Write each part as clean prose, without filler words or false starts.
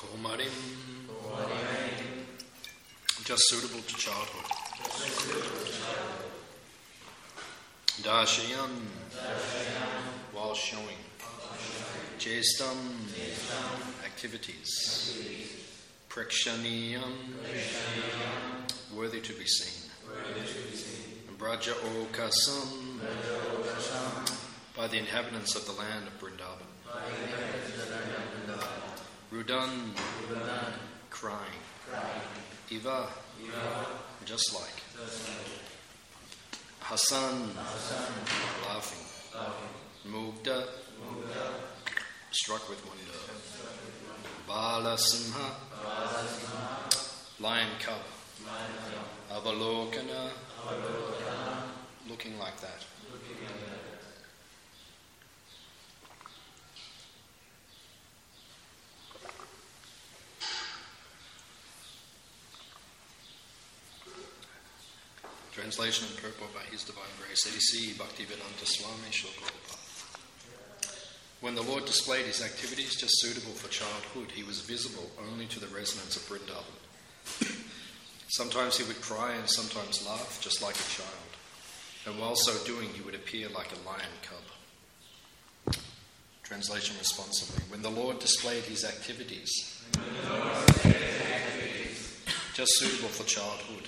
Kaumarim, just suitable to childhood. Darshayan, while showing. Jestam, activities. Prekshaniyam, worthy to be seen. Braja Okasam, by the inhabitants of the land of Vrindavan. Rudan, crying. Iva, just like. Hasan, laughing. Mugda, struck with wonder. Balasimha, lion cub. Avalokana, looking like that. Translation and purport by His Divine Grace, A.D.C. Bhaktivedanta Swami Srila Prabhupada. When the Lord displayed his activities just suitable for childhood, he was visible only to the residents of Vrindavan. Sometimes he would cry and sometimes laugh, just like a child. And while so doing, he would appear like a lion cub. Translation responsibly. When the Lord displayed his activities, just suitable for childhood,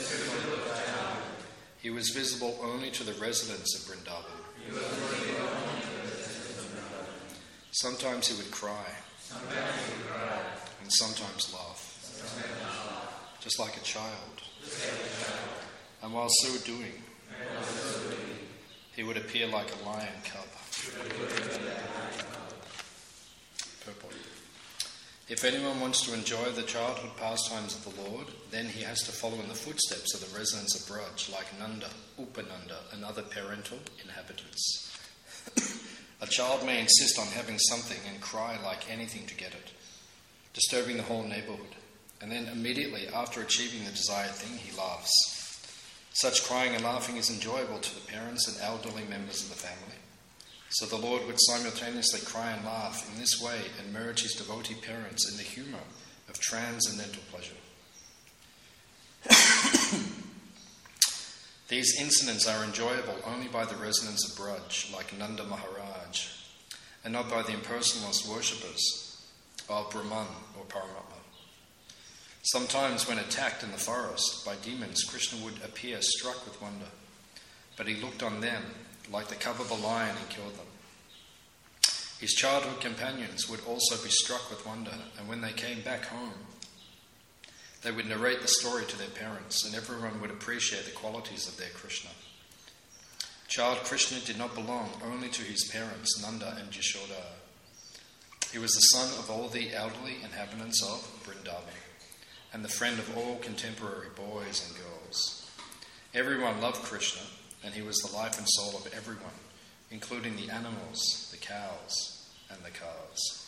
he was visible only to the residents of Vrindavan. Sometimes he would cry, and sometimes laugh, just like a child. And while so doing, he would appear like a lion cub. Purport. If anyone wants to enjoy the childhood pastimes of the Lord, then he has to follow in the footsteps of the residents of Braj, like Nanda, Upananda, and other parental inhabitants. A child may insist on having something and cry like anything to get it, disturbing the whole neighborhood, and then immediately after achieving the desired thing, he laughs. Such crying and laughing is enjoyable to the parents and elderly members of the family. So the Lord would simultaneously cry and laugh in this way and merge his devotee parents in the humour of transcendental pleasure. These incidents are enjoyable only by the residents of Braj, like Nanda Maharaj, and not by the impersonalist worshippers of Brahman or Paramatma. Sometimes when attacked in the forest by demons, Krishna would appear struck with wonder, but he looked on them like the cub of a lion and killed them. His childhood companions would also be struck with wonder, and when they came back home, they would narrate the story to their parents, and everyone would appreciate the qualities of their Krishna. Child Krishna did not belong only to his parents, Nanda and Yashoda. He was the son of all the elderly inhabitants of Vrindavan, and the friend of all contemporary boys and girls. Everyone loved Krishna, and he was the life and soul of everyone, including the animals, the cows, and the calves.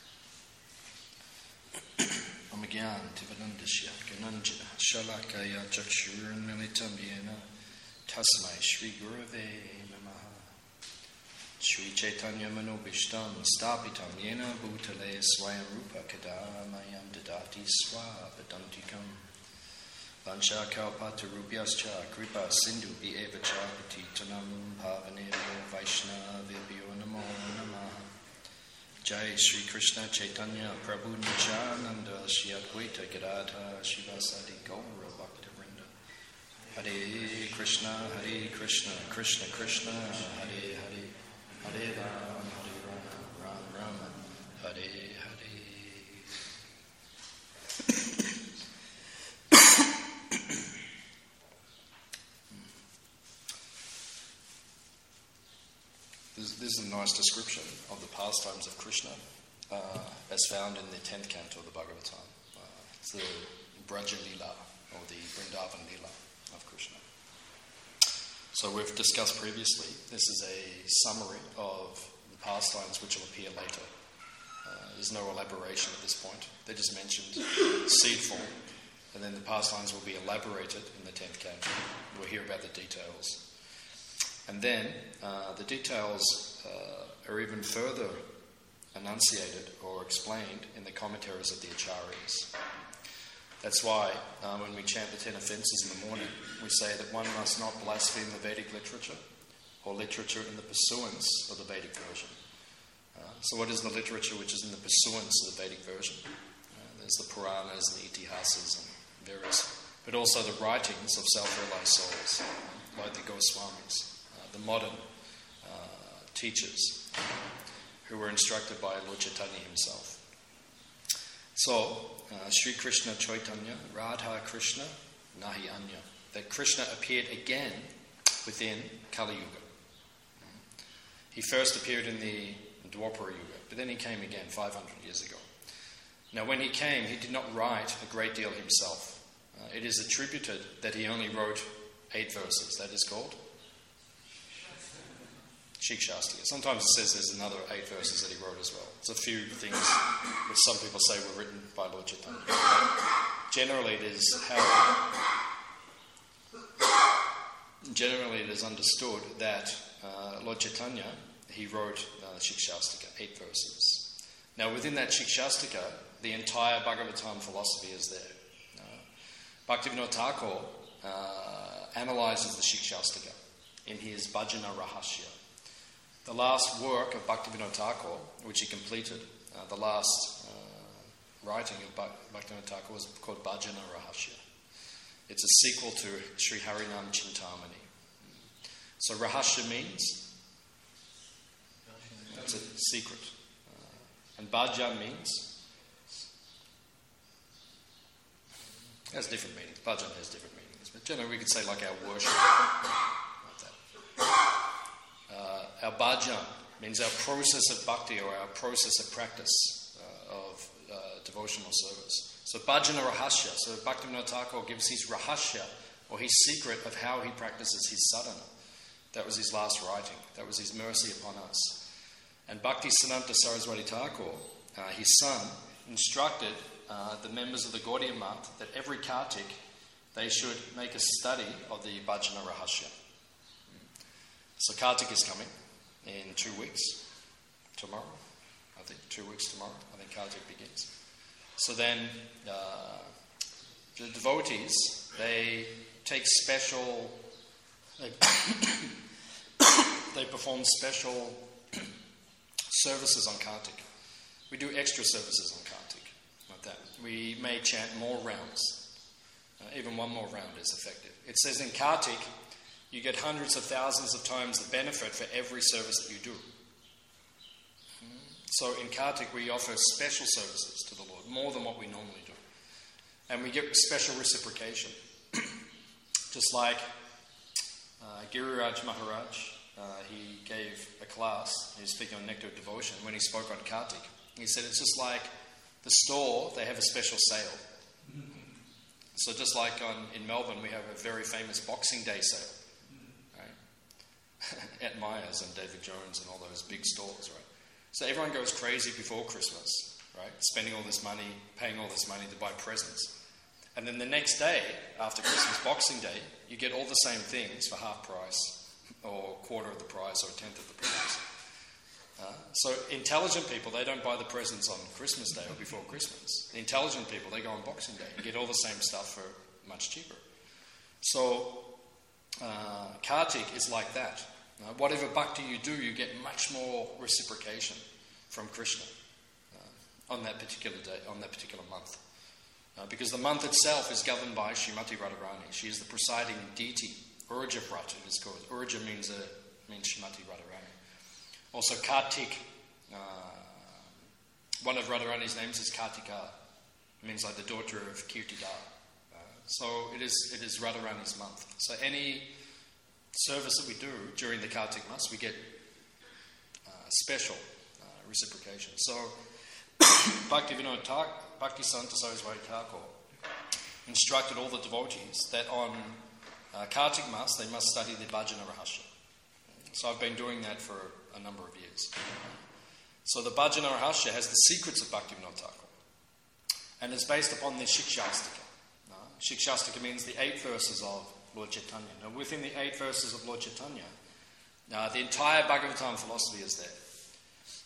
Amagyan Tivanandashya Gananjana Shalakaya Chakshurnalitam Yena Tasmai Shri Gurave Namaha Shri Chaitanya Manobishtam Stapitam Yena Bhutale Swayam Rupa Kadamayam Dadati Swapadantikam Vancha Kalpata Rubhyascha Kripa Sindhu Vieva Cha Patitanam Pavanebhyo Vaishnavibhyo Namo Namaha Jai Shri Krishna Chaitanya Prabhu Nityananda Shri Advaita Gadadhara Shivasadi Gaura Bhaktivinoda Hare Krishna Krishna Krishna Hare Hare Hare Ram Ram Ram Hare Hare. This is a nice description of the pastimes of Krishna as found in the 10th canto of the Bhagavatam. It's the Braja Lila, or the Vrindavan Lila of Krishna. So we've discussed previously, this is a summary of the pastimes which will appear later. There's no elaboration at this point. They're just mentioned in seed form, and then the pastimes will be elaborated in the 10th canto. We'll hear about the details. And then the details are even further enunciated or explained in the commentaries of the Acharyas. That's why when we chant the 10 offences in the morning, we say that one must not blaspheme the Vedic literature or literature in the pursuance of the Vedic version. So what is the literature which is in the pursuance of the Vedic version? There's the Puranas and the Itihasas and various, but also the writings of self-realized souls, like the Goswamis, the modern teachers who were instructed by Lord Chaitanya himself. So, Sri Krishna Chaitanya, Radha Krishna, Nahi Anya. That Krishna appeared again within Kali Yuga. He first appeared in the Dwapara Yuga, but then he came again 500 years ago. Now, when he came, he did not write a great deal himself. It is attributed that he only wrote 8 verses. That is called Shikshastika. Sometimes it says there's another 8 verses that he wrote as well. There's a few things which some people say were written by Lord Chaitanya. But generally, it is understood that Lord Chaitanya, he wrote Shikshastika, 8 verses. Now, within that Shikshastika, the entire Bhagavatam philosophy is there. Bhaktivinoda Thakur analyzes the Shikshastika in his Bhajana Rahasya. The last work of Bhaktivinoda Thakur, which he completed, the last writing of Bhaktivinoda Thakur was called Bhajana Rahasya. It's a sequel to Sri Harinam Chintamani. So Rahasya means it's a secret. And Bhajan means it has different meanings. Bhajan has different meanings. But generally we could say like our worship. Like that. Our bhajan means our process of bhakti or our process of practice of devotional service. So bhajana rahasya. So Bhaktivinoda Thakur gives his rahasya or his secret of how he practices his sadhana. That was his last writing. That was his mercy upon us. And Bhakti Siddhanta Saraswati Thakur, his son, instructed the members of the Gaudiya Math that every Kartik they should make a study of the Bhajana Rahasya. So Kartik is coming in 2 weeks. Tomorrow, I think 2 weeks tomorrow, I think Kartik begins. So then the devotees, they take special, they perform special services on Kartik. We do extra services on Kartik, like that. We may chant more rounds. Even one more round is effective. It says in Kartik, you get hundreds of thousands of times the benefit for every service that you do. So in Kartik, we offer special services to the Lord, more than what we normally do. And we get special reciprocation. Just like Giriraj Maharaj, he gave a class, he was speaking on Nectar of Devotion, when he spoke on Kartik. He said it's just like the store, they have a special sale. So just like in Melbourne, we have a very famous Boxing Day sale. At Myers and David Jones and all those big stores, right? So everyone goes crazy before Christmas, right? Spending all this money, paying all this money to buy presents. And then the next day, after Christmas, Boxing Day, you get all the same things for half price, or quarter of the price, or a tenth of the price. So intelligent people, they don't buy the presents on Christmas Day or before Christmas. The intelligent people, they go on Boxing Day and get all the same stuff for much cheaper. So Kartik is like that. Whatever bhakti you do, you get much more reciprocation from Krishna on that particular day, on that particular month. Because the month itself is governed by Srimati Radharani. She is the presiding deity. Urja Vrata is called. Urja means Srimati Radharani. Also Kartik, one of Radharani's names is Kartika. It means like the daughter of Kirtida. So it is Radharani's month. So any service that we do during the Kartik Mas, we get special reciprocation. So Bhaktivinoda Thakur, Bhakti Siddhanta Saraswati Thakur instructed all the devotees that on Kartik Mas they must study the Bhajana Rahasya. So I've been doing that for a number of years. So the Bhajana Rahasya has the secrets of Bhaktivinoda Thakur, and it's based upon the Shikshastika. Shikshastika means the 8 verses of Lord Chaitanya. Now, within the 8 verses of Lord Chaitanya, the entire Bhagavatam philosophy is there.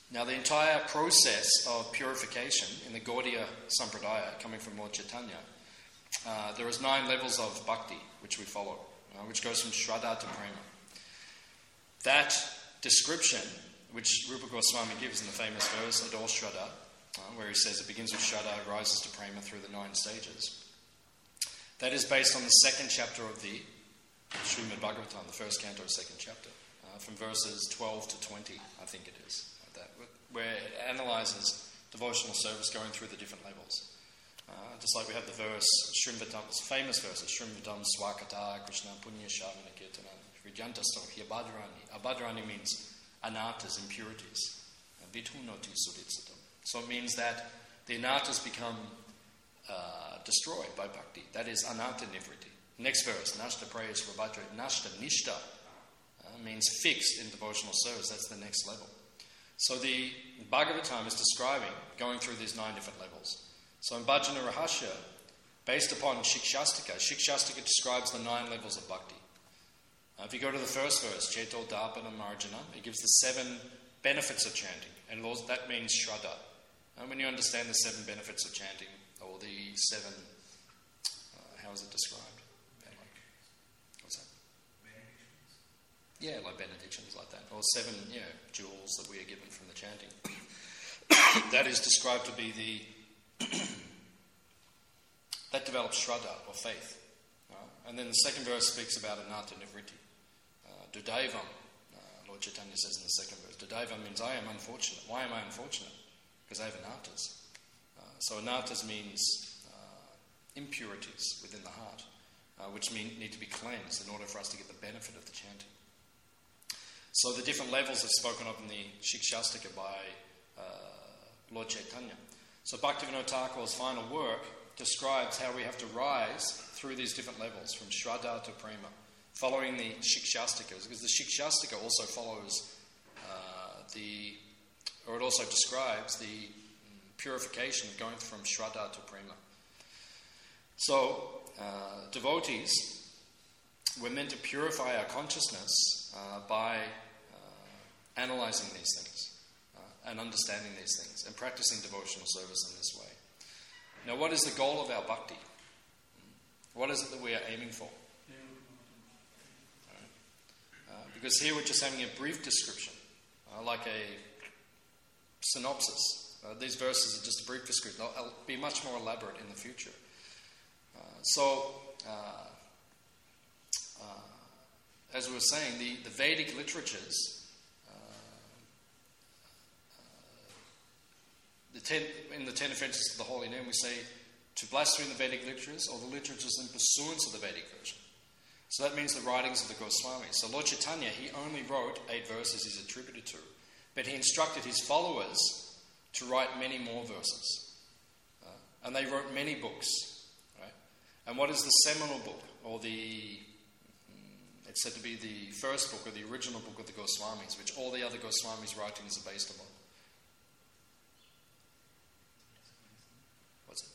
Now, the entire process of purification in the Gaudiya Sampradaya, coming from Lord Chaitanya, there is 9 levels of bhakti which we follow, which goes from Shraddha to Prema. That description, which Rupa Goswami gives in the famous verse, Adol Shraddha, where he says it begins with Shraddha, rises to Prema through the 9 stages, that is based on the 2nd chapter of the Srimad Bhagavatam, the 1st canto, 2nd chapter, from verses 12 to 20, I think it is, where it analyzes devotional service going through the different levels. Just like we have the verse, Shrimvatam, famous verses, Shrimvatam Swakata, Krishna Punya Shavana Kirtana, Vijyantastok, Abhadrani. Abhadrani means anartas, impurities. Vitunoti Suditsatam. So it means that the anartas become destroyed by bhakti. That is anarta nivriti. Next verse, Nashta Prayas Rabhadra, Nashta Nishta means fixed in devotional service. That's the next level. So the Bhagavatam is describing going through these 9 different levels. So in Bhajana Rahasya, based upon Shikshastika describes the 9 levels of bhakti. If you go to the first verse, Cheto Dapana Marjana, it gives the 7 benefits of chanting. And that means Shraddha. And when you understand the 7 benefits of chanting, or the 7, how is it described? What's that? Benedictions. Yeah, like benedictions like that. Or 7, jewels that we are given from the chanting. That is described to be the that develops Shraddha, or faith. And then the second verse speaks about anarta nivriti. Dudaivam, Lord Chaitanya says in the second verse, Dudaivam means I am unfortunate. Why am I unfortunate? Because I have anartas. So anartas means impurities within the heart, which need to be cleansed in order for us to get the benefit of the chanting. So the different levels are spoken of in the Shikshastika by Lord Chaitanya. So Bhaktivinoda Thakur's final work describes how we have to rise through these different levels, from Shraddha to Prema, following the Shikshastikas, because the Shikshastika also follows it also describes the purification of going from Shraddha to Prema. So, devotees, we're meant to purify our consciousness by analysing these things and understanding these things and practicing devotional service in this way. Now, what is the goal of our bhakti? What is it that we are aiming for? Because here we're just having a brief description, like a synopsis. These verses are just a brief description. They'll be much more elaborate in the future. As we were saying, the Vedic literatures, in the 10 offences to the holy name, we say to blaspheme the Vedic literatures or the literatures in pursuance of the Vedic version. So that means the writings of the Goswamis. So Lord Chaitanya, he only wrote 8 verses he's attributed to, but he instructed his followers to write many more verses. And they wrote many books. Right? And what is the seminal book, or it's said to be the first book or the original book of the Goswamis, which all the other Goswamis' writings are based upon? What's it?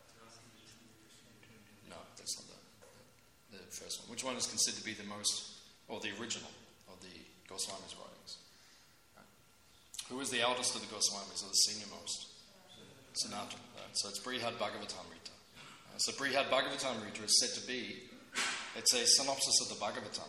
No, that's not the first one. Which one is considered to be the most, or the original of the Goswamis' writings? Who is the eldest of the Goswamis, or the senior most? Sanatana. So it's Brihad Bhagavatamrita. So Brihad Bhagavatamrita is said to be, it's a synopsis of the Bhagavatam.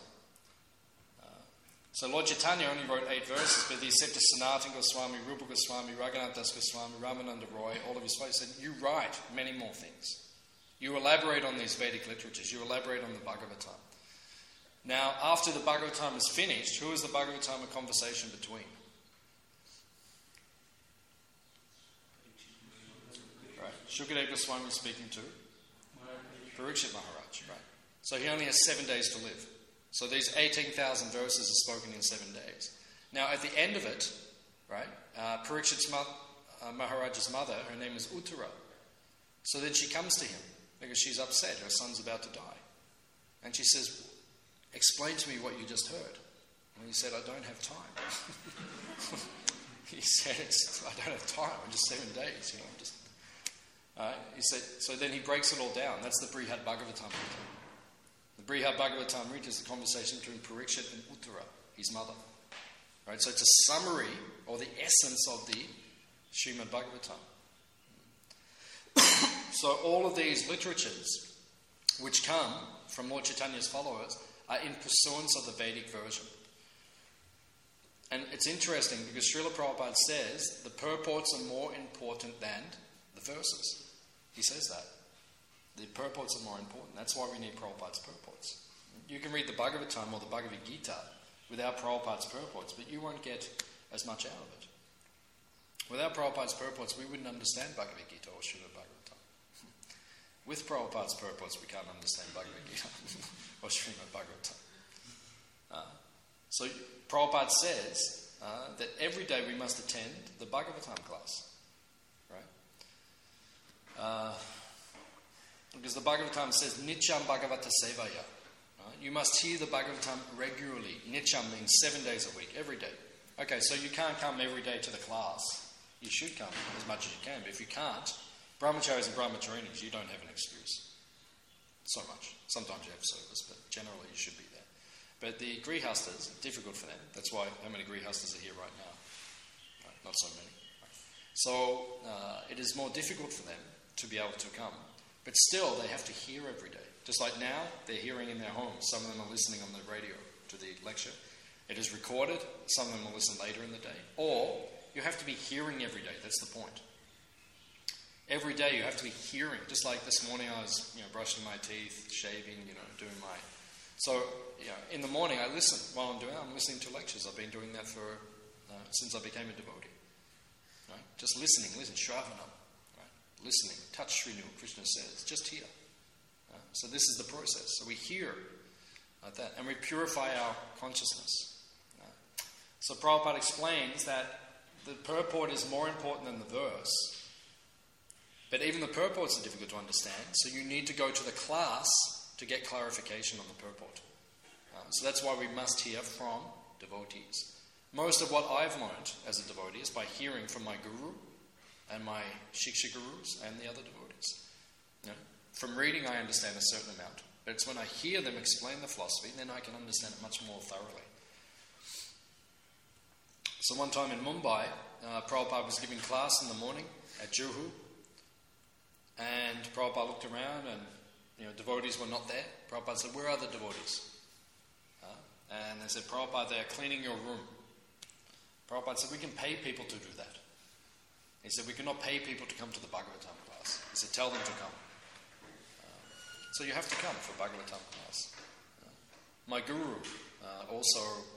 So Lord Chaitanya only wrote 8 verses, but he said to Sanatana Goswami, Rupa Goswami, Raghunath Das Goswami, Ramananda Roy, all of his followers, said, you write many more things. You elaborate on these Vedic literatures. You elaborate on the Bhagavatam. Now, after the Bhagavatam is finished, who is the Bhagavatam a conversation between? Right. Shukadeva Goswami was speaking to Parikshit Maharaj. Right. So he only has 7 days to live. So these 18,000 verses are spoken in 7 days. Now, at the end of it, right, Parikshit's Maharaj's mother, her name is Uttara. So then she comes to him because she's upset. Her son's about to die. And she says, explain to me what you just heard. And he said, I don't have time. He said, I don't have time. I'm just 7 days. He said, so then he breaks it all down. That's the Brihad Bhagavatamrita. The Brihad Bhagavatamrita is the conversation between Parikshit and Uttara, his mother. Right? So it's a summary or the essence of the Srimad Bhagavatam. So all of these literatures which come from Lord Chaitanya's followers are in pursuance of the Vedic version. And it's interesting because Srila Prabhupada says the purports are more important than the verses. He says that. The purports are more important. That's why we need Prabhupada's purports. You can read the Bhagavatam or the Bhagavad Gita without Prabhupada's purports, but you won't get as much out of it. Without Prabhupada's purports, we wouldn't understand Bhagavad Gita or Srimad Bhagavatam. With Prabhupada's purports, we can't understand Bhagavad Gita or Srimad Bhagavatam. So Prabhupada says that every day we must attend the Bhagavatam class. Right? Because the Bhagavatam says, Nityam Bhagavata Sevaya. You must hear the Bhagavatam regularly. Nityam means 7 days a week, every day. Okay, so you can't come every day to the class. You should come as much as you can. But if you can't, brahmacharis and brahmacharinis, you don't have an excuse. So much. Sometimes you have service, but generally you should be there. But the grihastas, difficult for them. That's why how many grihastas are here right now? Right, not so many. Right. So it is more difficult for them to be able to come. But still, they have to hear every day. Just like now, they're hearing in their homes. Some of them are listening on the radio to the lecture. It is recorded. Some of them will listen later in the day. Or you have to be hearing every day. That's the point. Every day you have to be hearing. Just like this morning I was brushing my teeth, shaving, doing my... So, in the morning I listen while I'm listening to lectures. I've been doing that for since I became a devotee. Right? Just listening, Shravanam. Listening, touch Srinu, Krishna says, just hear. So this is the process. So we hear like that, and we purify our consciousness. So Prabhupada explains that the purport is more important than the verse, but even the purports are difficult to understand, so you need to go to the class to get clarification on the purport. So that's why we must hear from devotees. Most of what I've learned as a devotee is by hearing from my guru, and my Shiksha gurus and the other devotees. From reading I understand a certain amount, but it's when I hear them explain the philosophy, then I can understand it much more thoroughly. So one time in Mumbai, Prabhupada was giving class in the morning at Juhu, and Prabhupada looked around and devotees were not there. Prabhupada said, "Where are the devotees?" And they said, "Prabhupada, they are cleaning your room." Prabhupada said, "We can pay people to do that." He said, "We cannot pay people to come to the Bhagavatam class." He said, "Tell them to come." So you have to come for Bhagavatam class. My guru also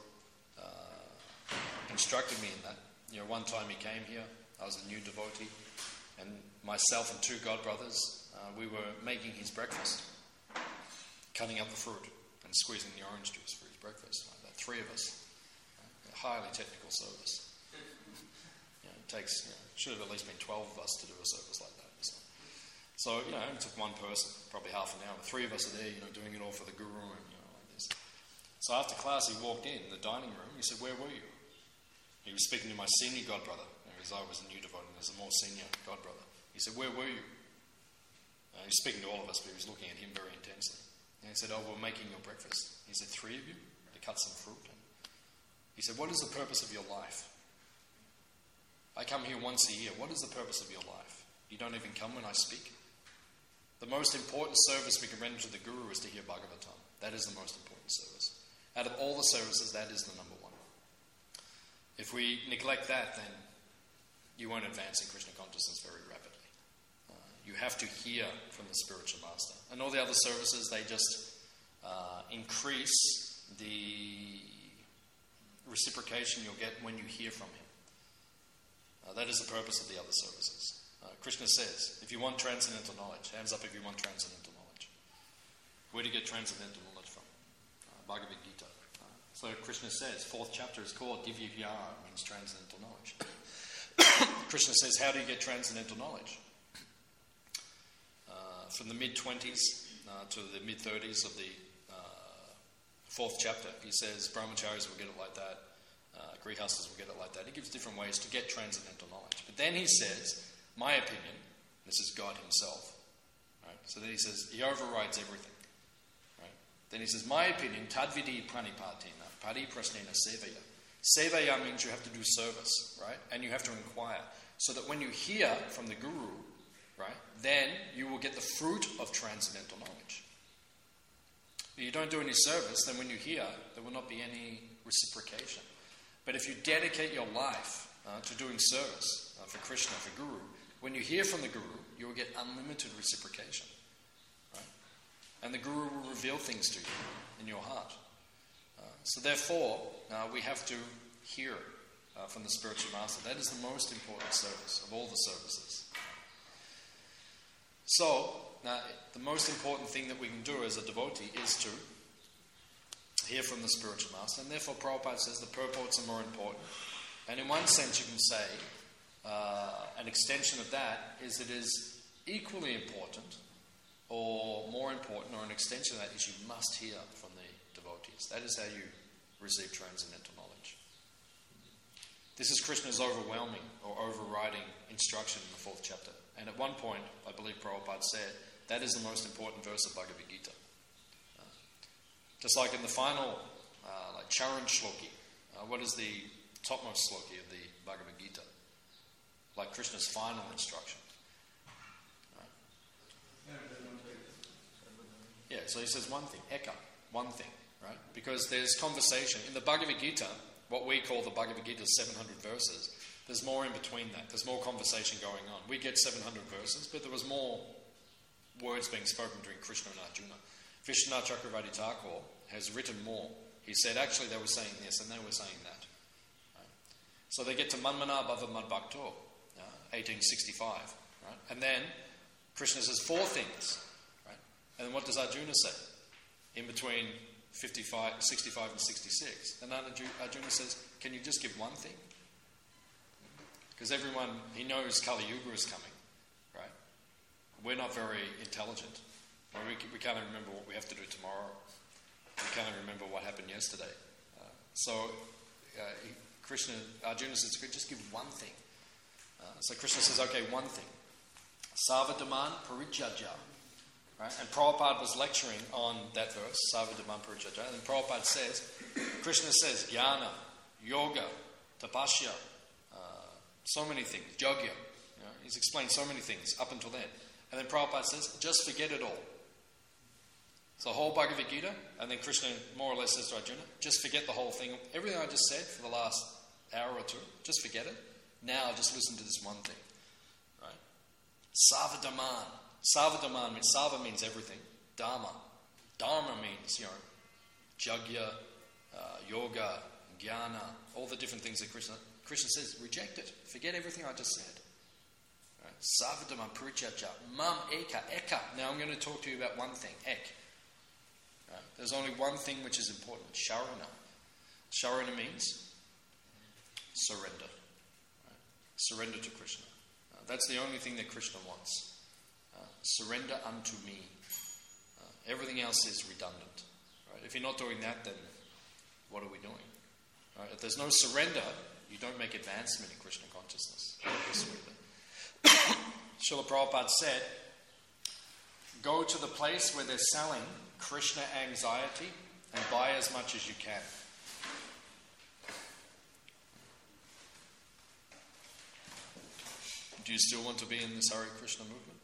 instructed me in that. One time he came here, I was a new devotee, and myself and two godbrothers, we were making his breakfast, cutting up the fruit and squeezing the orange juice for his breakfast. Like that. 3 of us. Highly technical service. It takes, should have at least been 12 of us to do a service like that. So it only took one person, probably half an hour. 3 of us are there, doing it all for the guru and like this. So after class, he walked in the dining room. He said, "Where were you?" He was speaking to my senior godbrother, because I was a new devotee, and there's a more senior godbrother. He said, "Where were you?" He was speaking to all of us, but he was looking at him very intensely. And he said, "Oh, we're making your breakfast." He said, 3 of you to cut some fruit. And he said, "What is the purpose of your life? I come here once a year. What is the purpose of your life? You don't even come when I speak. The most important service we can render to the Guru is to hear Bhagavatam. That is the most important service. Out of all the services, that is the number one. If we neglect that, then you won't advance in Krishna consciousness very rapidly. You have to hear from the spiritual master. And all the other services, they just increase the reciprocation you'll get when you hear from him. That is the purpose of the other services. Krishna says, if you want transcendental knowledge, hands up if you want transcendental knowledge. Where do you get transcendental knowledge from? Bhagavad Gita. So Krishna says, 4th chapter is called Divya Vyara, means transcendental knowledge. Krishna says, how do you get transcendental knowledge? From the mid-20s to the mid-30s of the 4th chapter, he says brahmacharis will get it like that, grihastas will get it like that. He gives different ways to get transcendental knowledge. But then he says, my opinion, this is God himself, right? So then he says, he overrides everything. Right? Then he says, my opinion, tadvidi pranipatina, pari prasnena sevaya. Sevaya means you have to do service, right? And you have to inquire. So that when you hear from the Guru, right, then you will get the fruit of transcendental knowledge. If you don't do any service, then when you hear, there will not be any reciprocation. But if you dedicate your life to doing service for Krishna, for Guru, when you hear from the Guru, you will get unlimited reciprocation. Right? And the Guru will reveal things to you in your heart. So therefore, we have to hear from the spiritual master. That is the most important service of all the services. So, now, the most important thing that we can do as a devotee is to hear from the spiritual master. And therefore, Prabhupada says the purports are more important. And in one sense, you can say an extension of that is it is equally important or more important, or an extension of that is you must hear from the devotees. That is how you receive transcendental knowledge. This is Krishna's overwhelming or overriding instruction in the 4th chapter. And at one point, I believe Prabhupada said, that is the most important verse of Bhagavad Gita. Just like in the final, like Charan Shloki, what is the topmost Shloki of the Bhagavad Gita? Like Krishna's final instruction. Yeah, so he says one thing, eka, one thing, right? Because there's conversation. In the Bhagavad Gita, what we call the Bhagavad Gita 700 verses, there's more in between that. There's more conversation going on. We get 700 verses, but there was more words being spoken during Krishna and Arjuna. Vishwanath Chakravarti Thakur has written more. He said, actually, they were saying this and they were saying that. Right? So they get to Manmana Bhava Mad Bhakto, 1865. Right? And then Krishna says 4 things. Right? And then what does Arjuna say? In between 65 and 66. And Arjuna says, can you just give one thing? Because everyone, he knows Kali Yuga is coming, right? We're not very intelligent. We can't even remember what we have to do tomorrow. We can't even remember what happened yesterday. Arjuna says, just give one thing. So Krishna says, okay, one thing. Savadaman Parijaja. Right? And Prabhupada was lecturing on that verse, Savadaman Parijaja. And Prabhupada says, Krishna says, Jnana, Yoga, Tapasya, so many things, Jogya. He's explained so many things up until then. And then Prabhupada says, just forget it all. So the whole Bhagavad Gita, and then Krishna more or less says to Arjuna, just forget the whole thing. Everything I just said for the last hour or two, just forget it. Now just listen to this one thing. Right? Savadaman. Savadaman means, Sava means everything. Dharma. Dharma means, Jagya, Yoga, Jnana, all the different things that Krishna says, reject it. Forget everything I just said. Right? Savadaman Purichacha. Mam Eka. Now I'm going to talk to you about one thing. Ek. Right? There's only one thing which is important. Sharana. Sharana means surrender. Right? Surrender to Krishna. That's the only thing that Krishna wants. Surrender unto me. Everything else is redundant. Right? If you're not doing that, then what are we doing? Right? If there's no surrender, you don't make advancement in Krishna consciousness. Srila Prabhupada said, go to the place where they're selling Krishna anxiety and buy as much as you can. Do you still want to be in this Hare Krishna movement?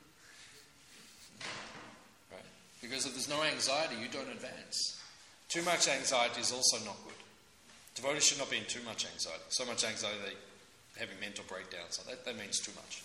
Right? Because if there's no anxiety, you don't advance. Too much anxiety is also not good. Devotees should not be in too much anxiety. So much anxiety they're having mental breakdowns. So that means too much.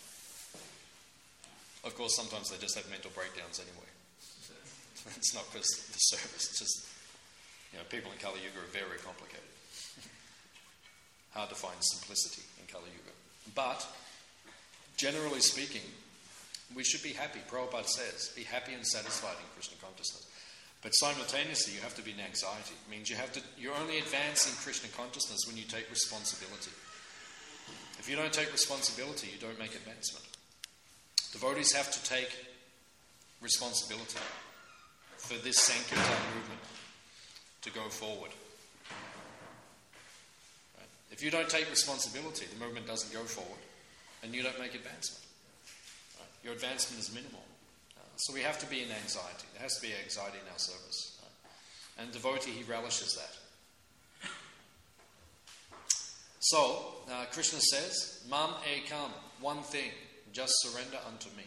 Of course, sometimes they just have mental breakdowns anyway. It's not because of the service. It's just, people in Kali Yuga are very complicated. Hard to find simplicity in Kali Yuga. But, generally speaking, we should be happy. Prabhupada says, be happy and satisfied in Krishna consciousness. But simultaneously, you have to be in anxiety. It means you only advance in Krishna consciousness when you take responsibility. If you don't take responsibility, you don't make advancement. Devotees have to take responsibility for this Sankirtan movement to go forward. Right? If you don't take responsibility, the movement doesn't go forward, and you don't make advancement. Right? Your advancement is minimal. So we have to be in anxiety. There has to be anxiety in our service. Right? And devotee, he relishes that. So, Krishna says, Mam ekam, one thing, just surrender unto me.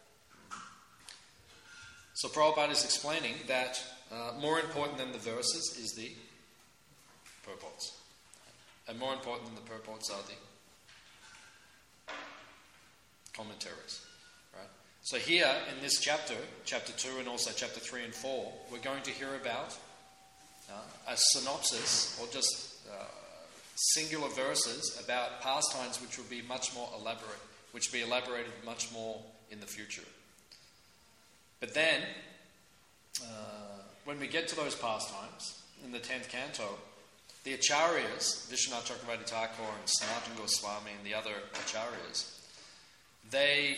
So Prabhupada is explaining that more important than the verses is the purports. And more important than the purports are the commentaries. Right? So here in this chapter, chapter 2 and also chapter 3 and 4, we're going to hear about a synopsis or just singular verses about pastimes which will be much more elaborate, which will be elaborated much more in the future. But then, when we get to those pastimes, in the 10th canto, the Acharyas, Vishwanath Chakravarti Thakur and Sanatana Goswami and the other Acharyas, they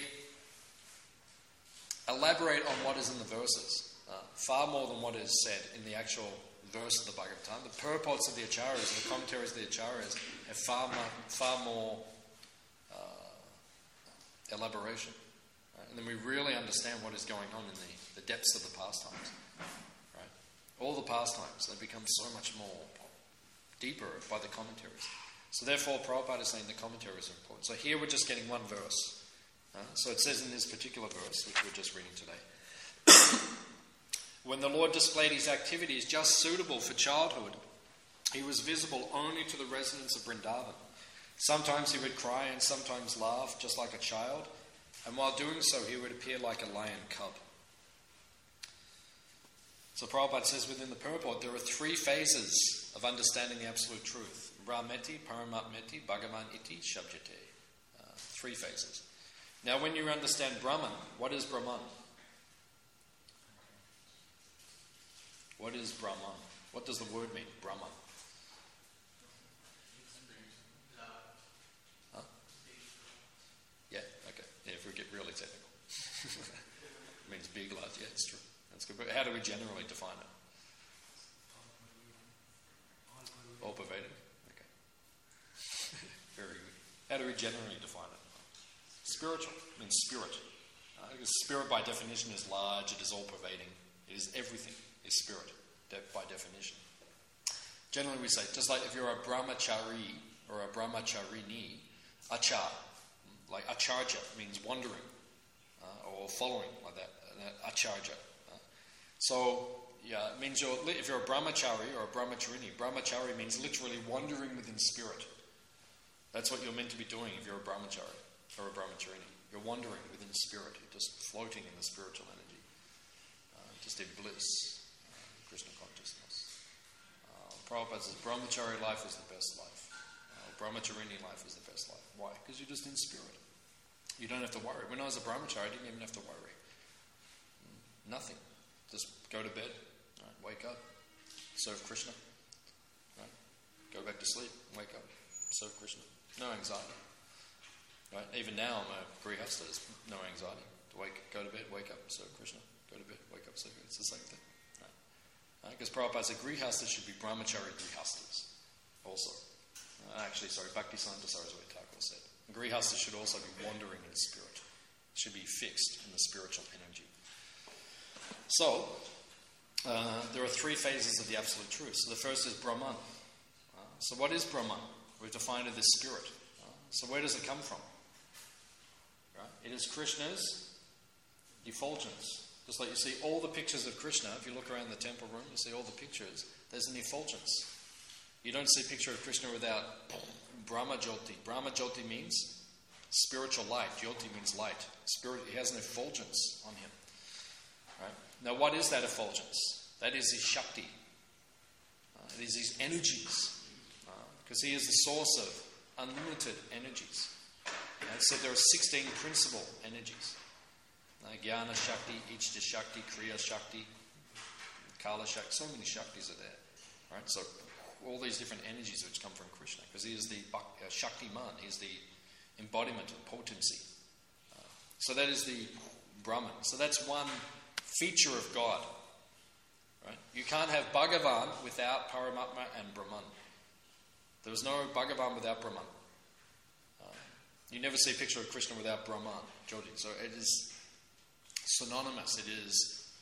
elaborate on what is in the verses, far more than what is said in the actual verse of the Bhagavatam. The purports of the Acharyas, the commentaries of the Acharyas, have far more elaboration. And then we really understand what is going on in the depths of the pastimes. Right? All the pastimes, they become so much more deeper by the commentaries. So therefore, Prabhupada is saying the commentaries are important. So here we're just getting one verse. So it says in this particular verse, which we're just reading today, when the Lord displayed his activities just suitable for childhood, he was visible only to the residents of Vrindavan. Sometimes he would cry and sometimes laugh, just like a child. And while doing so, he would appear like a lion cub. So Prabhupada says within the purport, there are 3 phases of understanding the absolute truth. Brahmeti, Paramatmeti, Bhagavan iti, Shabjate. 3 phases. Now when you understand Brahman, what is Brahman? What is Brahman? What does the word mean, Brahman? Huh? Yeah, okay. Yeah, if we get really technical. It means big, large. Yeah, it's true. That's good. But how do we generally define it? All pervading. Okay. Very good. How do we generally define it? Spiritual means spirit. Because spirit by definition is large, it is all pervading. It is everything, is spirit, by definition. Generally we say, just like if you're a brahmachari or a brahmacharini, achar, like acharya means wandering or following, like that, acharya. So, yeah, it means if you're a brahmachari or a brahmacharini, brahmachari means literally wandering within spirit. That's what you're meant to be doing if you're a brahmachari or a brahmacharini. You're wandering within spirit. You're just floating in the spiritual energy. Just in bliss, Krishna consciousness. Prabhupada says brahmachari life is the best life. Brahmacharini life is the best life. Why? Because you're just in spirit. You don't have to worry. When I was a brahmachari, I didn't even have to worry. Nothing. Just go to bed, right? Wake up, serve Krishna, right? Go back to sleep, wake up, serve Krishna. No anxiety. Right? Even now I'm a grihastha, there's no anxiety. Go to bed, wake up, serve Krishna. Go to bed, wake up, serve Krishna. It's the same thing. Right? Because Prabhupada said grihasthas should be brahmachari grihasthas also. Bhaktisiddhanta Saraswati Thakur said. Grihasthas should also be wandering in spirit. Should be fixed in the spiritual energy. So, there are 3 phases of the absolute truth. So the first is Brahman. So what is Brahman? We've defined it as spirit. So where does it come from? Right? It is Krishna's effulgence. Just like you see all the pictures of Krishna, if you look around the temple room, you see all the pictures, there's an effulgence. You don't see a picture of Krishna without Brahma Jyoti. Brahma Jyoti means spiritual light. Jyoti means light. Spirit, he has an effulgence on him. Right? Now, what is that effulgence? That is his Shakti. It is his energies. Because he is the source of unlimited energies. So there are 16 principal energies. Jnana Shakti, Ichta Shakti, Kriya Shakti, Kala Shakti. So many Shaktis are there. Right? So all these different energies which come from Krishna. Because he is the Shaktiman. He is the embodiment of potency. So that is the Brahman. So that's one feature of God. Right? You can't have Bhagavan without Paramatma and Brahman. There was no Bhagavan without Brahman. You never see a picture of Krishna without Brahman, Jyoti. So it is synonymous. It is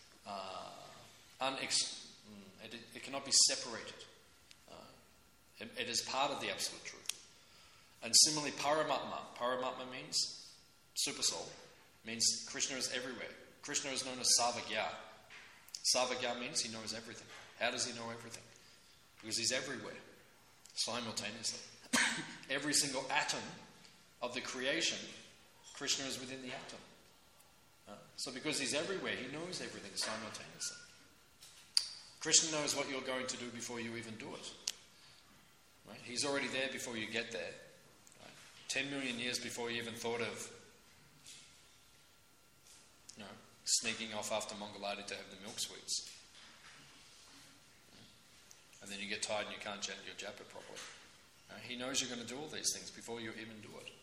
it cannot be separated. It is part of the absolute truth. And similarly, Paramatma means super soul, means Krishna is everywhere. Krishna is known as Sarvagya. Sarvagya means he knows everything. How does he know everything? Because he's everywhere, simultaneously. Every single atom of the creation, Krishna is within the atom. So because he's everywhere, he knows everything simultaneously. Krishna knows what you're going to do before you even do it. Right? He's already there before you get there. Right? 10 million years before you even thought of sneaking off after Mangalati to have the milk sweets. And then you get tired and you can't chant your japa properly. He knows you're going to do all these things before you even do it.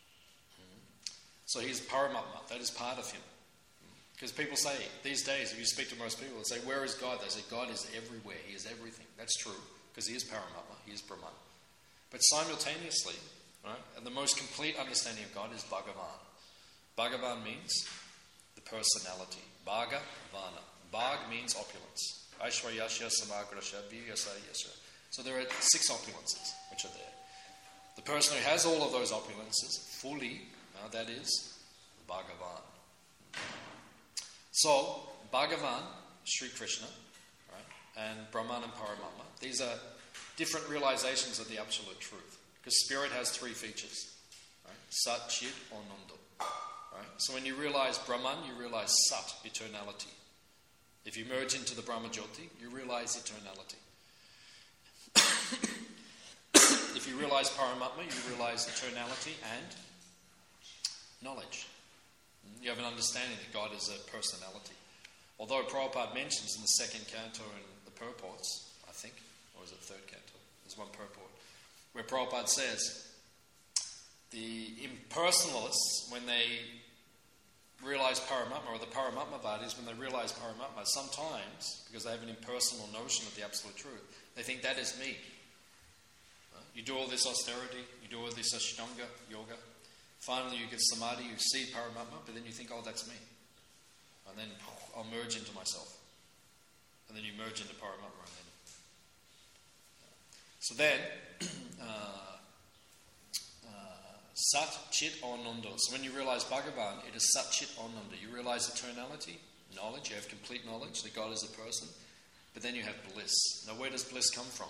So he's Paramatma. That is part of him. Because people say, these days, if you speak to most people, they say, where is God? They say, God is everywhere. He is everything. That's true, because he is Paramatma. He is Brahman. But simultaneously, right, and the most complete understanding of God is Bhagavan. Bhagavan means the personality. Bhagavana. Bhag means opulence. Aishwaryasya samagrasha viryasa yasya. So there are 6 opulences which are there. The person who has all of those opulences fully, that is Bhagavan. So, Bhagavan, Sri Krishna, right, and Brahman and Paramatma, these are different realizations of the absolute truth. Because spirit has 3 features. Right? Sat, Chit, or Nanda. Right? So when you realize Brahman, you realize Sat, eternality. If you merge into the Brahma Jyoti, you realize eternality. If you realize Paramatma, you realize eternality and knowledge. You have an understanding that God is a personality. Although Prabhupada mentions in the 2nd canto in the purports, I think, or is it 3rd canto? There's one purport, where Prabhupada says, the impersonalists, when they realize Paramatma, or the Paramatmavadis, when they realize Paramatma, sometimes, because they have an impersonal notion of the absolute truth, they think that is me. You do all this austerity, you do all this Ashtanga yoga, finally you get samadhi, you see Paramatma, but then you think, oh, that's me. And then I'll merge into myself. And then you merge into Paramatma. And then, so then, Sat, Chit, Ananda. So when you realize Bhagavan, it is Sat, Chit, Ananda. You realize eternality, knowledge, you have complete knowledge that God is a person, but then you have bliss. Now where does bliss come from?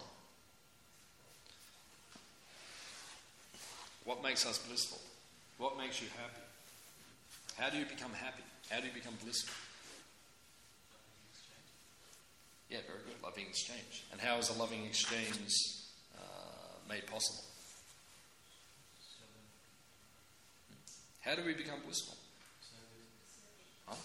What makes us blissful? What makes you happy? How do you become happy? How do you become blissful? Yeah, very good. Loving exchange. And how is a loving exchange made possible? How do we become blissful? Huh?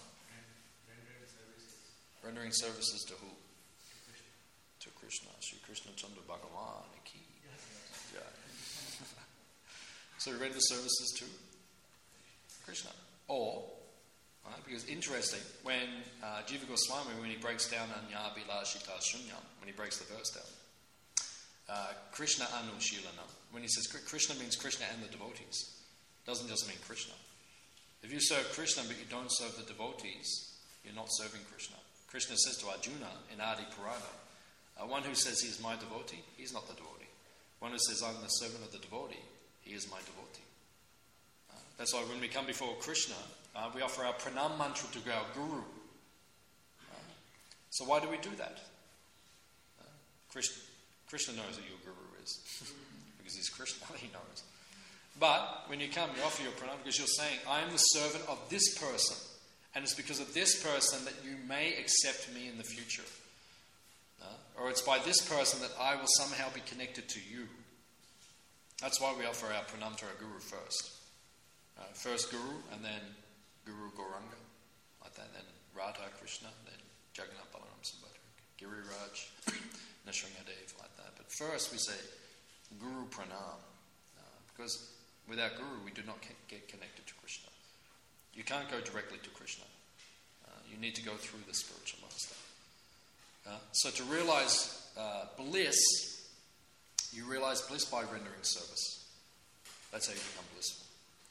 Rendering services to who? To Krishna. Sri Krishna Chandra Bhagavan ki. Yeah. So we render services to Krishna. Or, because interesting, when Jiva Goswami, when he breaks down Anya Bilashita Shunyam, when he breaks the verse down, Krishna Anushilana, when he says Krishna means Krishna and the devotees, doesn't just mean Krishna. If you serve Krishna but you don't serve the devotees, you're not serving Krishna. Krishna says to Arjuna in Adi Purana, one who says he is my devotee, he's not the devotee. One who says I'm the servant of the devotee, he is my devotee. That's why when we come before Krishna, we offer our pranam mantra to our guru. So why do we do that? Krishna knows who your guru is. Because he's Krishna, he knows. But when you come, you offer your pranam because you're saying, I am the servant of this person. And it's because of this person that you may accept me in the future. Or it's by this person that I will somehow be connected to you. That's why we offer our pranam to our guru first. First guru, and then Guru Gauranga. Like that. Then Radha Krishna, then Jagannath Balaram Subhadra, Giriraj, Nrsimhadev, like that. But first we say Guru Pranam. Because without Guru, we do not get connected to Krishna. You can't go directly to Krishna. You need to go through the spiritual master. So to realize bliss, you realize bliss by rendering service. That's how you become blissful.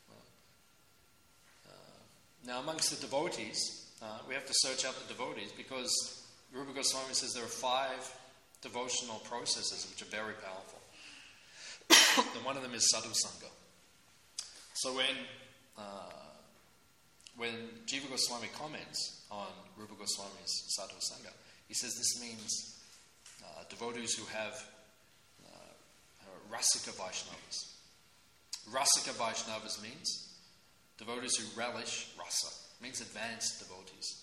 Now amongst the devotees, we have to search out the devotees because Rupa Goswami says there are 5 devotional processes which are very powerful. and one of them is Sadhu Sangha. So when Jiva Goswami comments on Rupa Goswami's Sadhu Sangha, he says this means devotees who have Rasika Vaishnavas. Rasika Vaishnavas means devotees who relish rasa, means advanced devotees.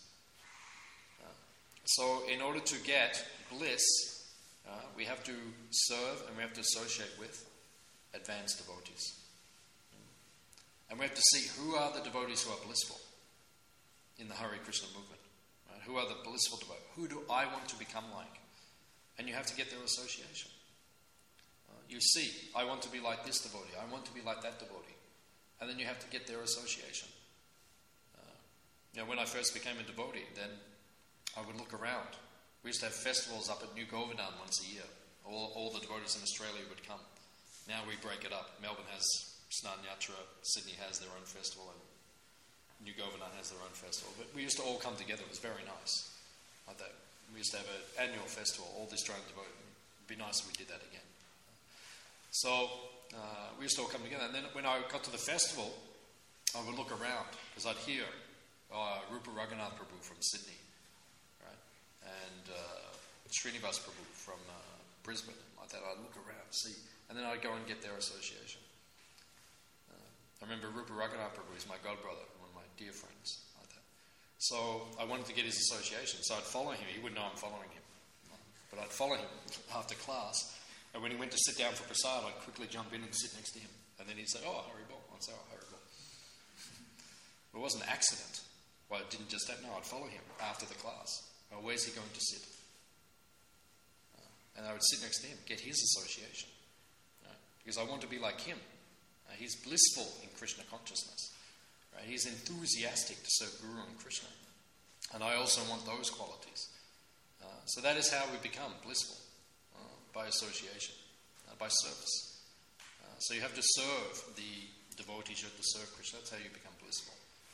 So in order to get bliss, we have to serve and we have to associate with advanced devotees. And we have to see who are the devotees who are blissful in the Hare Krishna movement. Right? Who are the blissful devotees? Who do I want to become like? And you have to get their association. You see, I want to be like this devotee. I want to be like that devotee. And then you have to get their association. When I first became a devotee, then I would look around. We used to have festivals up at New Govardhan once a year. All the devotees in Australia would come. Now we break it up. Melbourne has Snan Yatra, Sydney has their own festival, and New Govardhan has their own festival. But we used to all come together. It was very nice. Like that. We used to have an annual festival, all the Australian devotees. It would be nice if we did that again. So we used to all come together. And then when I got to the festival, I would look around because I'd hear Rupa Raghunath Prabhu from Sydney, right? And Srinivas Prabhu from Brisbane. Like that, I'd look around, see. And then I'd go and get their association. I remember Rupa Raghunath Prabhu is my godbrother, one of my dear friends, like that. So I wanted to get his association. So I'd follow him. He wouldn't know I'm following him. But I'd follow him after class. And when he went to sit down for prasad, I'd quickly jump in and sit next to him. And then he'd say, "Oh, Haribol." I'd say, "Oh, Haribol." It wasn't an accident. Well, it didn't just happen. No, I'd follow him after the class. Oh, where's he going to sit? And I would sit next to him, get his association. Because I want to be like him. He's blissful in Krishna consciousness. Right? He's enthusiastic to serve Guru and Krishna. And I also want those qualities. So that is how we become blissful. By association, by service. So you have to serve the devotees, you have to serve Krishna. That's how you become blissful.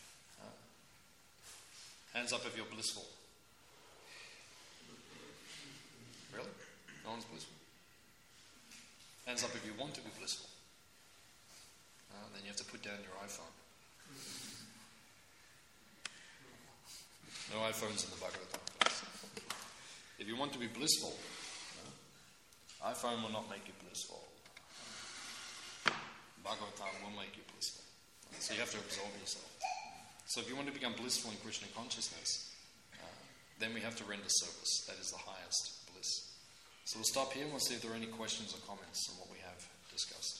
Hands up if you're blissful. Really? No one's blissful? Hands up if you want to be blissful. Then you have to put down your iPhone. No iPhones in the Bhagavatam class. If you want to be blissful, iPhone will not make you blissful. Bhagavatam will make you blissful. So you have to absorb yourself. So if you want to become blissful in Krishna consciousness, then we have to render service. That is the highest bliss. So we'll stop here and we'll see if there are any questions or comments on what we have discussed.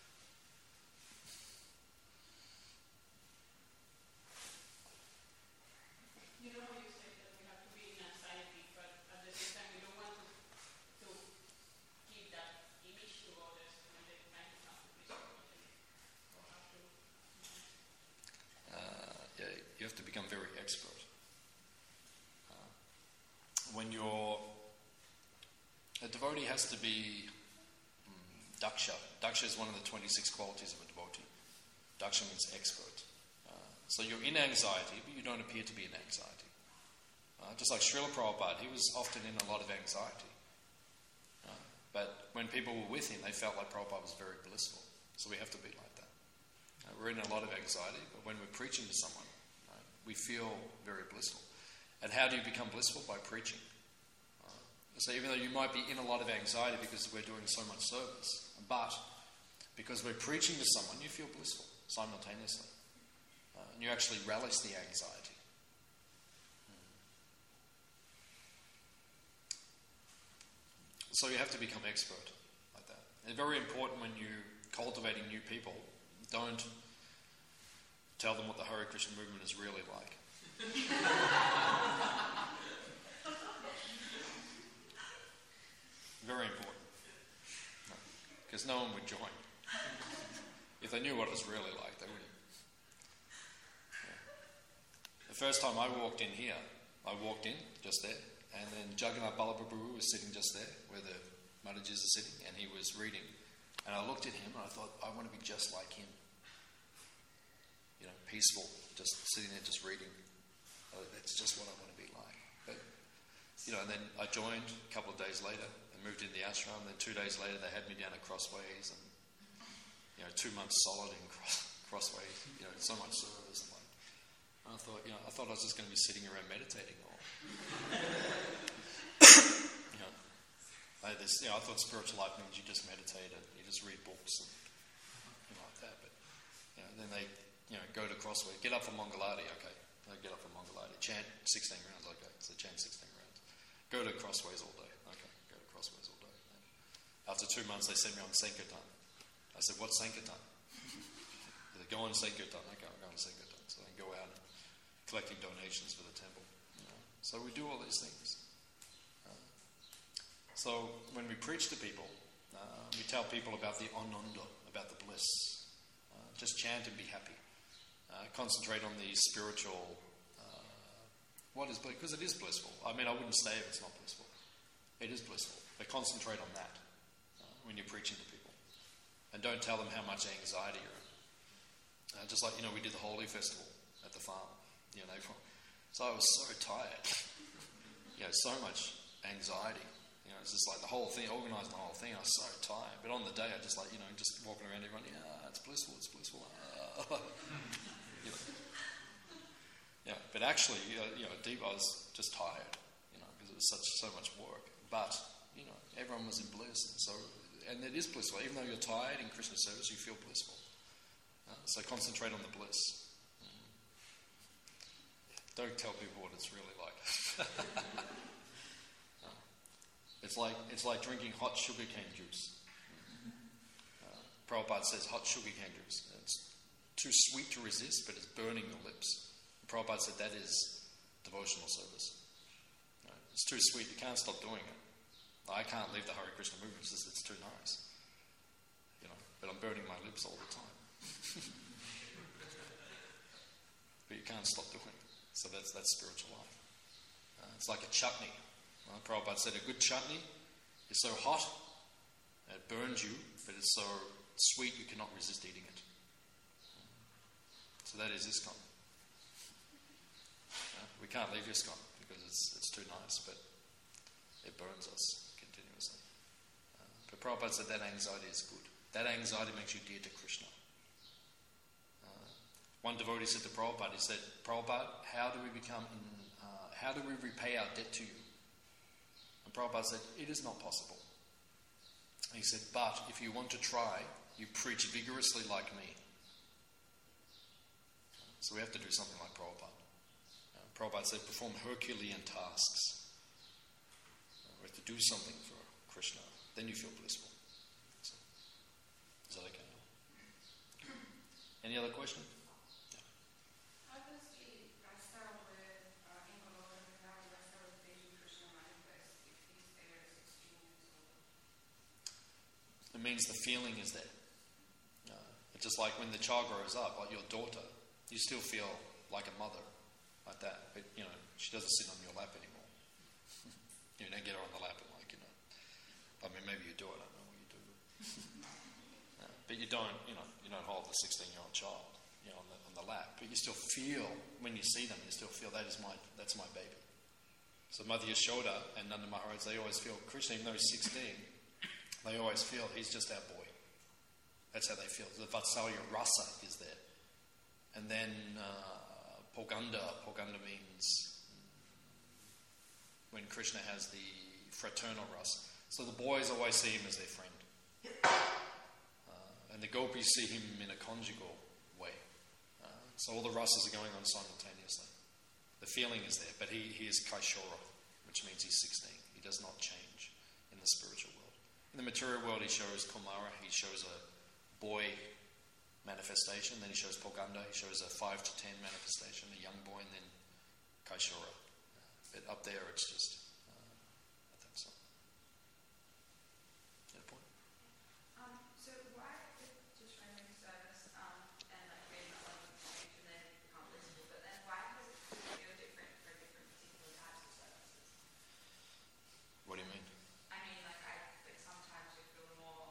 A devotee has to be daksha. Daksha is one of the 26 qualities of a devotee. Daksha means expert. So you're in anxiety, but you don't appear to be in anxiety. Just like Srila Prabhupada, he was often in a lot of anxiety. But when people were with him, they felt like Prabhupada was very blissful. So we have to be like that. We're in a lot of anxiety, but when we're preaching to someone, we feel very blissful. And how do you become blissful? By preaching. So even though you might be in a lot of anxiety because we're doing so much service, but because we're preaching to someone, you feel blissful simultaneously. And you actually relish the anxiety. So you have to become expert like that. It's very important when you're cultivating new people, don't tell them what the Hare Krishna movement is really like. Very important. Because no one would join. If they knew what it was really like, they wouldn't. The first time I walked in here, I walked in just there, and then Jagannath Balaprabhu was sitting just there, where the Maharajis are sitting, and he was reading. And I looked at him and I thought, I want to be just like him. Peaceful, just sitting there just reading. That's just what I want to be like. But, and then I joined a couple of days later and moved into the ashram. Then 2 days later they had me down at Crossways, and 2 months solid in Crossway, so much service. And I thought I was just going to be sitting around meditating or, I thought spiritual life means you just meditate and you just read books and like that. But then they, go to Crossway, get up for Mongaladi, okay. They get up for Mongaladi, chant 16 rounds, okay. So chant 16 rounds. Go to Crossways all day, okay. Go to Crossways all day. And after 2 months, they sent me on Sankirtan. I said, what's Sankirtan? They go on Sankirtan. Okay, I'm going to Sankirtan. So they go out and collecting donations for the temple. So we do all these things. So when we preach to people, we tell people about the ananda, about the bliss. Just chant and be happy. Concentrate on the spiritual, what is bliss, because it is blissful. I wouldn't say if it's not blissful. It is blissful. But concentrate on that when you're preaching to people. And don't tell them how much anxiety you're in. Just like, we did the Holy Festival at the farm. So I was so tired. So much anxiety. It's just like the whole thing, organising the whole thing, I was so tired. But on the day, I just just walking around everyone, it's blissful, it's blissful. But actually, deep, I was just tired, because it was so much work. But, everyone was in bliss. And it is blissful. Even though you're tired in Krishna service, you feel blissful. So concentrate on the bliss. Don't tell people what it's really like. It's like drinking hot sugarcane juice. Prabhupada says hot sugarcane juice. It's too sweet to resist, but it's burning your lips. Prabhupada said that is devotional service. It's too sweet, you can't stop doing it. I can't leave the Hare Krishna movement, it's too nice. But I'm burning my lips all the time. But you can't stop doing it. So that's spiritual life. It's like a chutney. Prabhupada said a good chutney is so hot, it burns you, but it's so sweet you cannot resist eating it. So that is ISKCON. We can't leave ISKCON because it's too nice, but it burns us continuously. But Prabhupada said that anxiety is good. That anxiety makes you dear to Krishna. One devotee said to Prabhupada, he said, Prabhupada, how do we repay our debt to you? And Prabhupada said, it is not possible. He said, but if you want to try, you preach vigorously like me. So we have to do something like Prabhupada. Prabhupada said, perform Herculean tasks. We have to do something for Krishna. Then you feel blissful. So, is that okay? Any other question? It means the feeling is there. It's just like when the child grows up, like your daughter, you still feel like a mother, like that. But, she doesn't sit on your lap anymore. You don't get her on the lap and maybe you do, I don't know what you do. But you don't hold the 16-year-old child, on the lap. But you still feel, when you see them, you still feel that's my baby. So Mother Yashoda and Nanda Maharaj, they always feel Krishna, even though he's 16, they always feel he's just our boy. That's how they feel. The Vatsalya rasa is there. And then Poganda means when Krishna has the fraternal rasa. So the boys always see him as their friend. And the gopis see him in a conjugal way. So all the rasas are going on simultaneously. The feeling is there, but he is Kaishora, which means he's 16. He does not change in the spiritual world. In the material world, he shows Kumara, he shows a boy manifestation, then he shows Poganda, he shows a 5 to 10 manifestation, a young boy, and then Kaishora. But up there, it's just, I think so. Get a point? So why, just rendering service, and maybe not one of them and then become blissful, but then why does it feel different for different particular types of services? What do you mean? Sometimes we feel more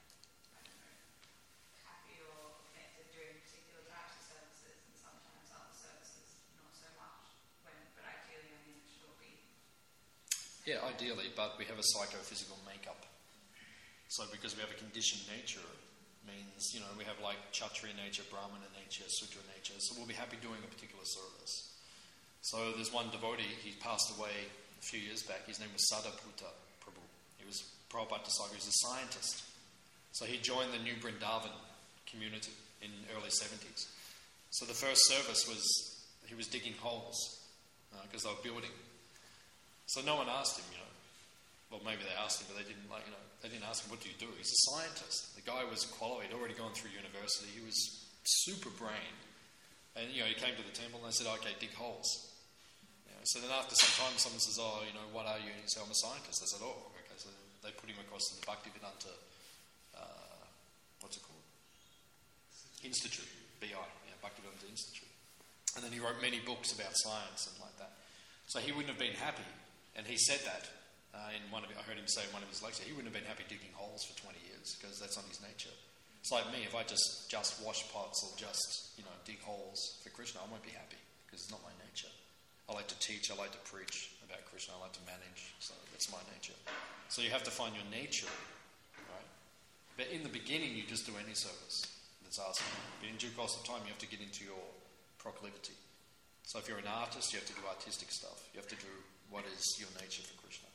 happy or connected during particular types of services, and sometimes other services not so much. But ideally, it should be. Yeah, ideally, but we have a psychophysical makeup. So because we have a conditioned nature, means, we have like Kshatriya nature, Brahmana nature, Sudra nature. So we'll be happy doing a particular service. So there's one devotee, he passed away a few years back. His name was Sadaputta Prabhu. He was Prabhupada disciple. He was a scientist. So he joined the New Vrindavan community in early 70s. So the first service was, he was digging holes because they were building. So no one asked him, well, maybe they asked him, but they didn't they didn't ask him, what do you do? He's a scientist. The guy was qualified, he'd already gone through university. He was super brained. And, he came to the temple and they said, okay, dig holes. So then after some time, someone says, what are you? And he said, I'm a scientist. They said, okay. So they put him across to the Bhaktivedanta, what's it called? Institute, BI, Bhaktivedanta Institute. And then he wrote many books about science and like that. So he wouldn't have been happy, and he said that I heard him say in one of his lectures, he wouldn't have been happy digging holes for 20 years because that's not his nature. It's like me, if I just wash pots or just, dig holes for Krishna, I won't be happy because it's not my nature. I like to teach, I like to preach about Krishna, I like to manage, so that's my nature. So you have to find your nature, right? But in the beginning, you just do any service that's asked. But in due course of time, you have to get into your proclivity. So if you're an artist, you have to do artistic stuff. You have to do what is your nature for Krishna.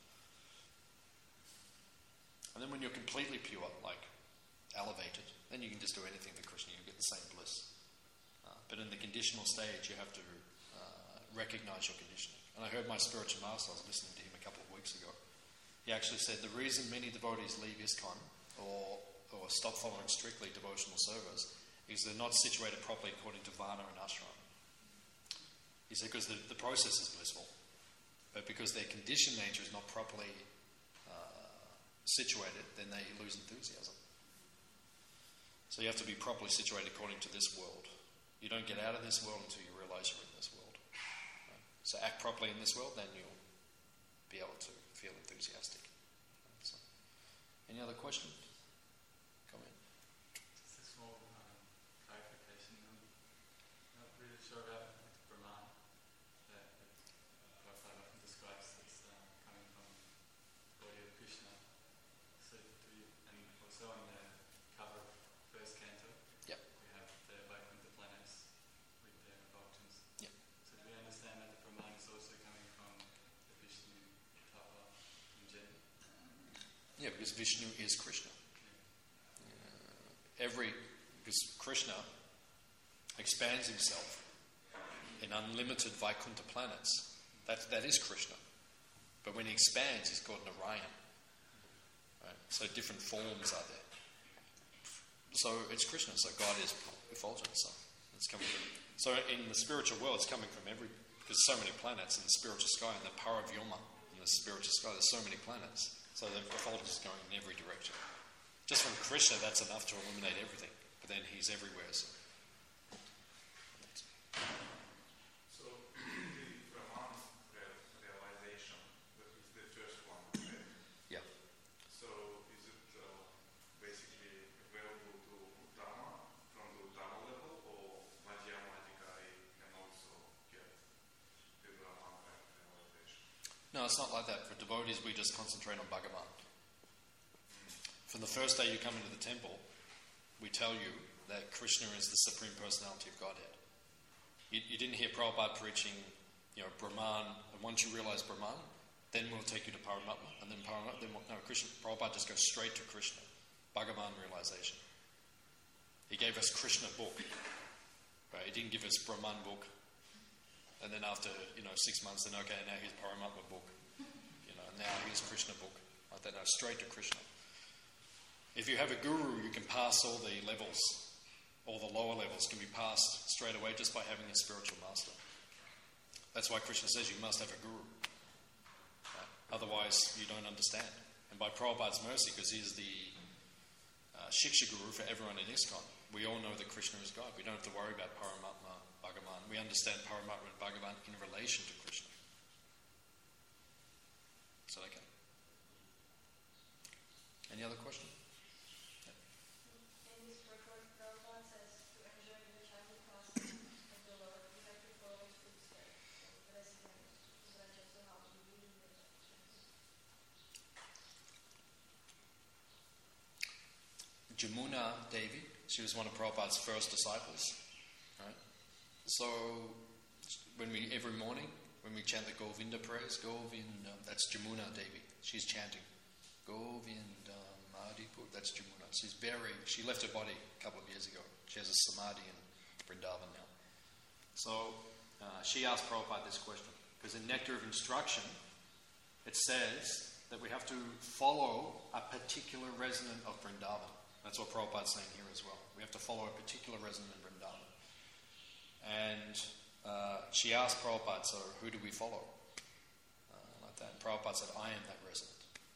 And then when you're completely pure, like elevated, then you can just do anything for Krishna. You get the same bliss. But in the conditional stage, you have to recognize your conditioning. And I heard my spiritual master, I was listening to him a couple of weeks ago. He actually said the reason many devotees leave ISKCON or stop following strictly devotional service is they're not situated properly according to Varna and Ashram. He said because the process is blissful, but because their conditioned nature is not properly situated, then they lose enthusiasm. So you have to be properly situated according to this world. You don't get out of this world until you realize you're in this world. Right? So act properly in this world, then you'll be able to feel enthusiastic. Right? So, any other question? Comment? Just a small clarification. I'm not really sure about Brahman that Prabhupada often describes as coming from the body of Krishna. So and also on the cover of first canto, Yep. we have the Vaikuntha planets with their Bhaktans. Yep. So do we understand that the Brahman is also coming from the Vishnu Tapa in general? Yeah, because Vishnu is Krishna. Because Krishna expands himself in unlimited Vaikuntha planets. That is Krishna. But when he expands, he's called Narayan. Right? So different forms are there. So it's Krishna. So God is effulgent. So it's coming from. So in the spiritual world, it's coming from because there's so many planets in the spiritual sky, in the Paravyoma, in the spiritual sky, there's so many planets. So the effulgence is going in every direction. Just from Krishna, that's enough to eliminate everything. But then he's everywhere. So the Brahman realization, that is the first one, right? yeah. So is it basically available to Uttama from the Uttama level, or Madhyamadikai can also get the Brahman realization? No, it's not like that. For devotees, we just concentrate on Bhagavan. From the first day you come into the temple, we tell you that Krishna is the Supreme Personality of Godhead. You didn't hear Prabhupada preaching, Brahman, and once you realize Brahman, then we'll take you to Paramatma, and then Krishna. Prabhupada just goes straight to Krishna, Bhagavan realization. He gave us Krishna book, right? He didn't give us Brahman book, and then after 6 months, then okay, now here's Paramatma book, now here's Krishna book, like that. No, straight to Krishna. If you have a guru, you can pass all the levels, all the lower levels can be passed straight away just by having a spiritual master. That's why Krishna says you must have a guru. Right? Otherwise, you don't understand. And by Prabhupada's mercy, because he's the Shiksha guru for everyone in ISKCON, we all know that Krishna is God. We don't have to worry about Paramatma, Bhagavan. We understand Paramatma and Bhagavan in relation to Krishna. Is that okay? Any other question? In this report, Prabhupada says to enjoy the childhood pastimes of the Lord, we have to follow his footsteps. So what does it mean? Is that just how we read the Jamuna Devi. She was one of Prabhupada's first disciples. Right? So every morning when we chant the Govinda praise, Govinda, that's Jamuna Devi. She's chanting Govinda Madhipur. That's Jamuna. She left her body a couple of years ago. She has a samadhi in Vrindavan now. So she asked Prabhupada this question, because in Nectar of Instruction it says that we have to follow a particular resident of Vrindavan. That's what Prabhupada's saying here as well. We have to follow a particular resident in Vrindavan. And she asked Prabhupada, so who do we follow? Like that. And Prabhupada said, I am that resident.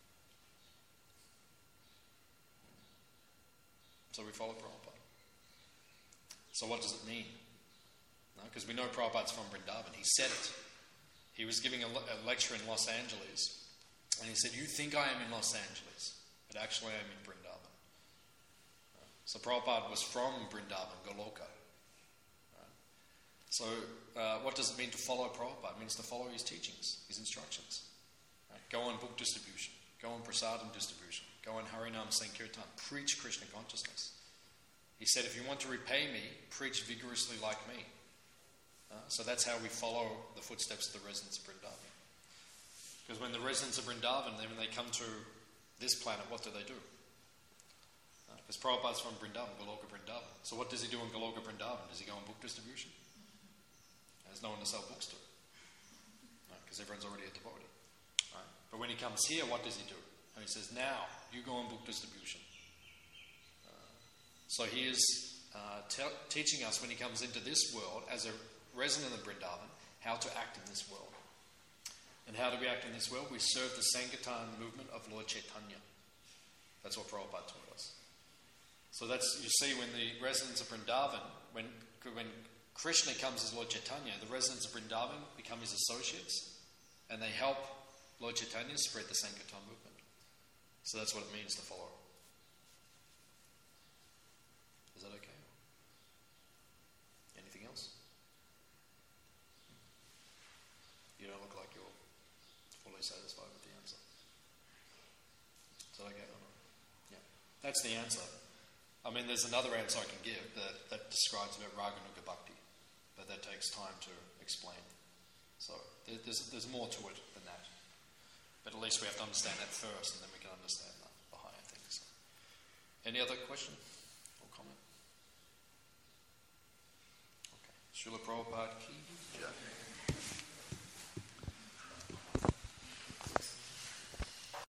So we follow Prabhupada. So what does it mean? Because we know Prabhupada's from Vrindavan. He said it. He was giving a lecture in Los Angeles, and he said, you think I am in Los Angeles, but actually I am in Vrindavan. So Prabhupada was from Vrindavan, Goloka. So what does it mean to follow Prabhupada? It means to follow his teachings, his instructions. Go on book distribution. Go on prasadam distribution. Go on Harinam Sankirtan. Preach Krishna consciousness. He said, if you want to repay me, preach vigorously like me. So that's how we follow the footsteps of the residents of Vrindavan. Because when the residents of Vrindavan, then when they come to this planet, what do? Because Prabhupada's from Vrindavan, Goloka Vrindavan. So what does he do in Goloka Vrindavan? Does he go on book distribution? There's no one to sell books to. Because everyone's already a devotee. Right? But when he comes here, what does he do? And he says, now, you go on book distribution. So he is teaching us when he comes into this world, as a resident of Vrindavan, how to act in this world. And how do we act in this world? We serve the Sankirtan movement of Lord Chaitanya. That's what Prabhupada taught us. So that's, you see, when the residents of Vrindavan, when Krishna comes as Lord Chaitanya, the residents of Vrindavan become his associates, and they help Lord Chaitanya spread the Sankirtan movement. So that's what it means to follow. Is that okay? Anything else? You don't look like you're fully satisfied with the answer. Is that okay? Yeah. That's the answer. I mean, there's another answer I can give that describes about Raganuga Bhakti, but that takes time to explain. So there's more to it than that. But at least we have to understand that first, and then we can understand the higher things. Any other question or comment? Okay. Srila Prabhupada ki jai.